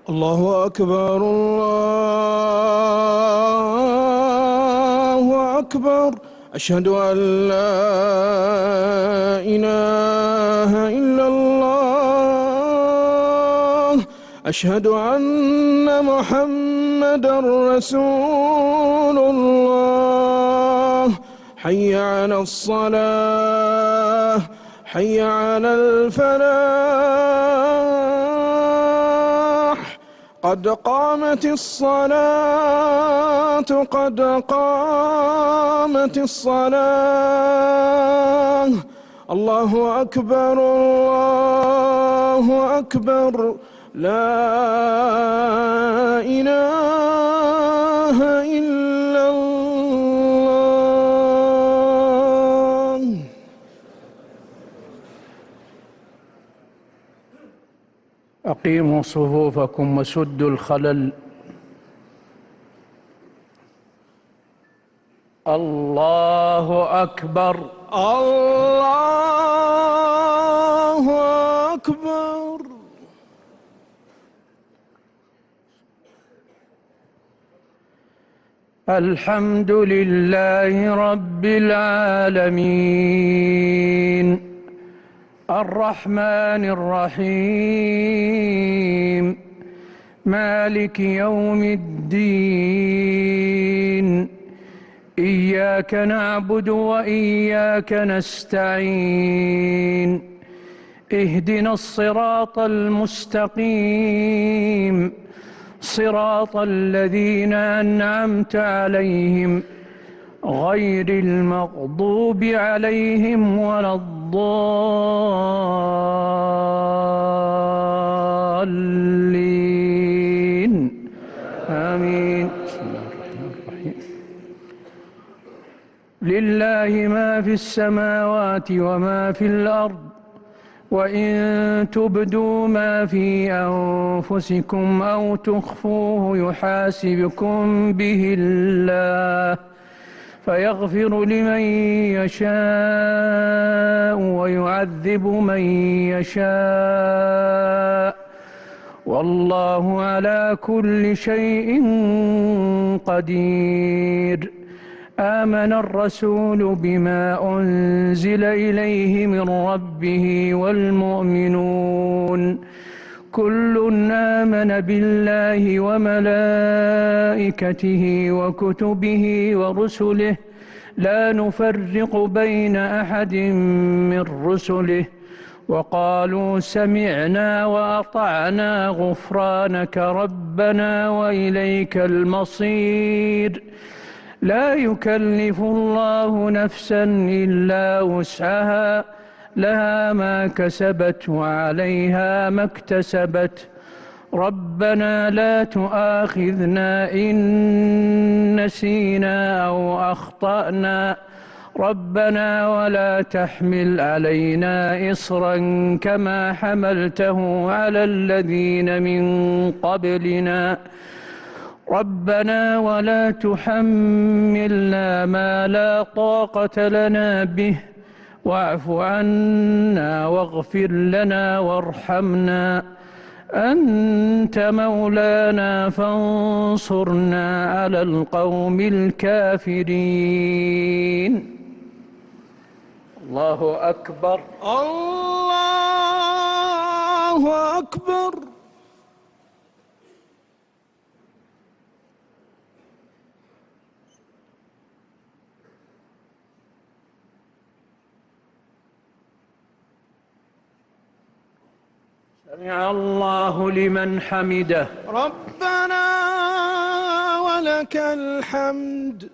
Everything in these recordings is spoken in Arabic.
الله أكبر الله أكبر. أشهد أن لا إله إلا الله. أشهد أن محمدًا رسول الله. حي على الصلاة، حي على الفلاح. قد قامت الصلاة، قد قامت الصلاة. الله أكبر الله أكبر. لا إله إلا الله. أقيموا صفوفكم وسدوا الخلل. الله أكبر الله أكبر. الحمد لله رب العالمين، الرحمن الرحيم، مالك يوم الدين. إياك نعبد وإياك نستعين. اهدنا الصراط المستقيم، صراط الذين أنعمت عليهم غير المغضوب عليهم ولا الضالين. آمين. بسم الله الرحمن الرحيم. لله ما في السماوات وما في الأرض، وإن تبدوا ما في أنفسكم أو تخفوه يحاسبكم به الله، فيغفر لمن يشاء ويعذب من يشاء، والله على كل شيء قدير. آمن الرسول بما أنزل إليه من ربه والمؤمنون كل آمن بالله وملائكته وكتبه ورسله لا نفرق بين أحد من رسله، وقالوا سمعنا وأطعنا غفرانك ربنا وإليك المصير. لا يكلف الله نفسا إلا وسعها، لها ما كسبت وعليها ما اكتسبت. ربنا لا تؤاخذنا إن نسينا أو أخطأنا، ربنا ولا تحمل علينا إصرا كما حملته على الذين من قبلنا، ربنا ولا تحملنا ما لا طاقة لنا به، واعف عنا واغفر لنا وارحمنا، أنت مولانا فانصرنا على القوم الكافرين. الله أكبر الله أكبر. سمع الله لمن حمده. ربنا ولك الحمد.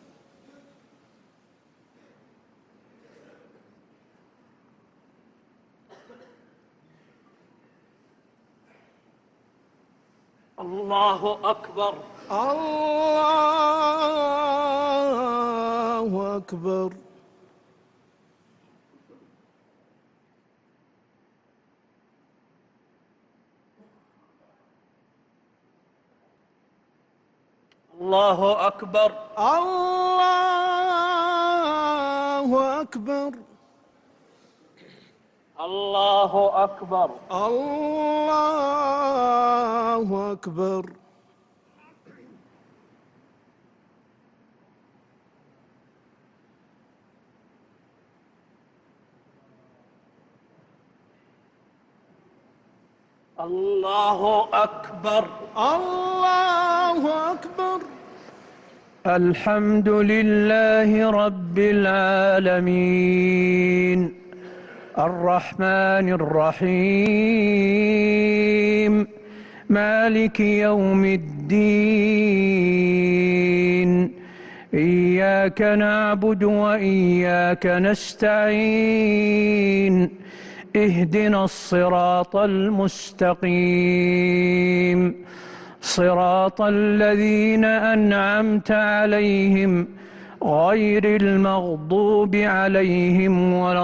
الله أكبر الله أكبر. الله أكبر الله أكبر. الله أكبر الله أكبر. الله أكبر. الله أكبر. الحمد لله رب العالمين الرحمن الرحيم مالك يوم الدين إياك نعبد وإياك نستعين اهدنا الصراط المستقيم صراط الذين أنعمت عليهم غير المغضوب عليهم ولا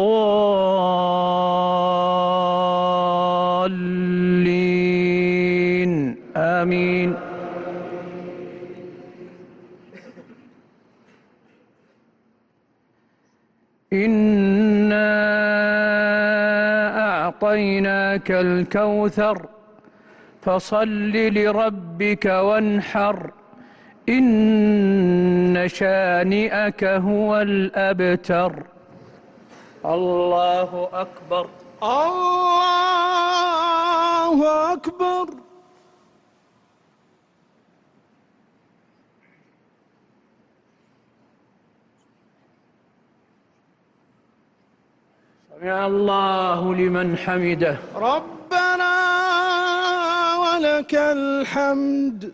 الضالين آمين. إنا أعطيناك الكوثر فصل لربك وانحر إن شانئك هو الأبتر. الله أكبر. الله أكبر. سمع الله لمن حمده. ربنا ولك الحمد.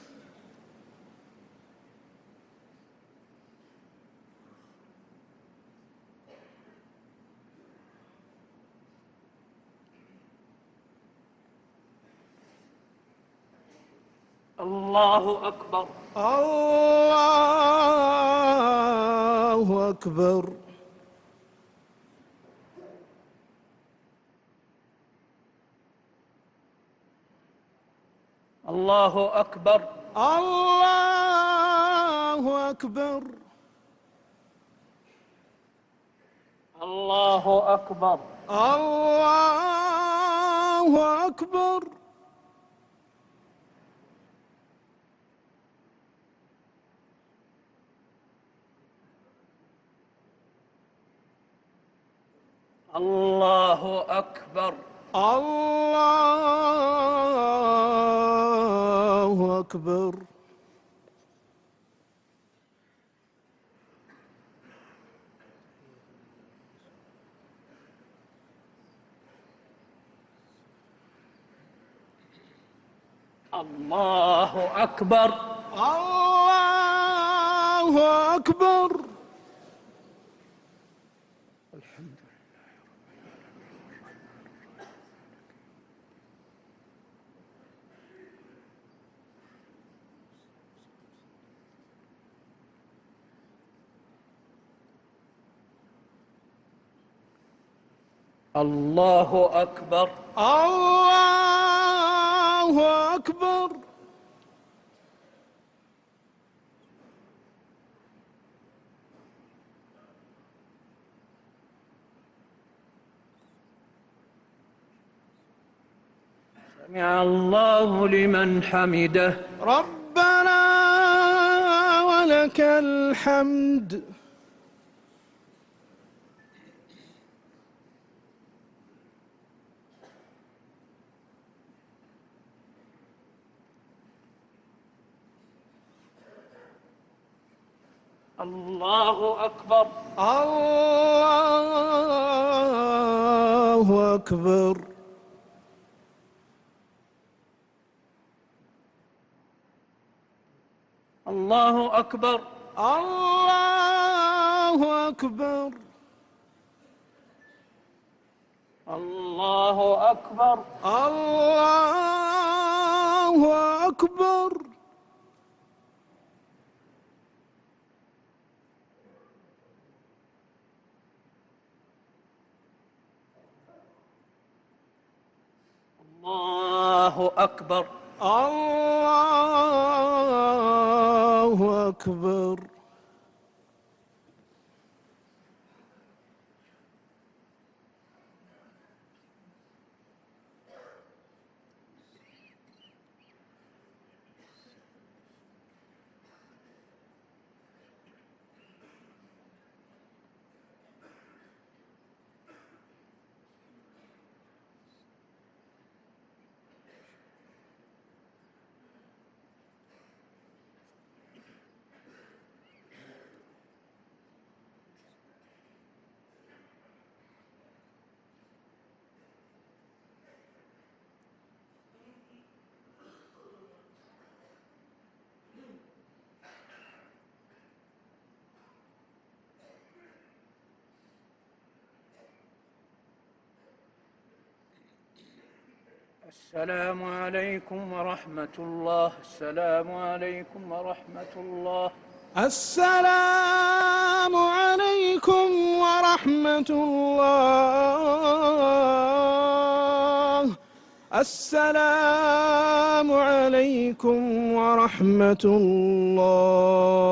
الله أكبر. الله أكبر. الله أكبر. الله أكبر. الله أكبر. الله أكبر. الله أكبر. الله أكبر. الله أكبر. الله أكبر. الله أكبر. الله أكبر. سمع الله لمن حمده. ربنا ولك الحمد. الله أكبر. الله أكبر. الله أكبر. الله أكبر. الله أكبر. الله أكبر. الله أكبر. الله أكبر. السلام عليكم ورحمة الله. السلام عليكم ورحمة الله. السلام عليكم ورحمة الله. السلام عليكم ورحمة الله.